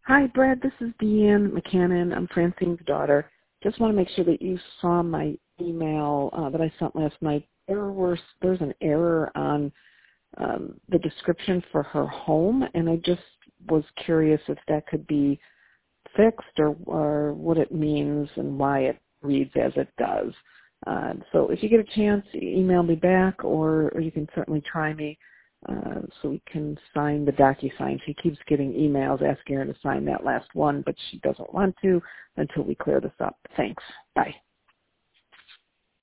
Hi, Brad. This is Deanne McCannon. I'm Francine's daughter. Just want to make sure that you saw my email that I sent last night. There's an error on the description for her home, and I just was curious if that could be fixed or what it means and why it reads as it does. So if you get a chance, email me back, or you can certainly try me so we can sign the DocuSign. She keeps getting emails asking her to sign that last one, but she doesn't want to until we clear this up. Thanks. Bye.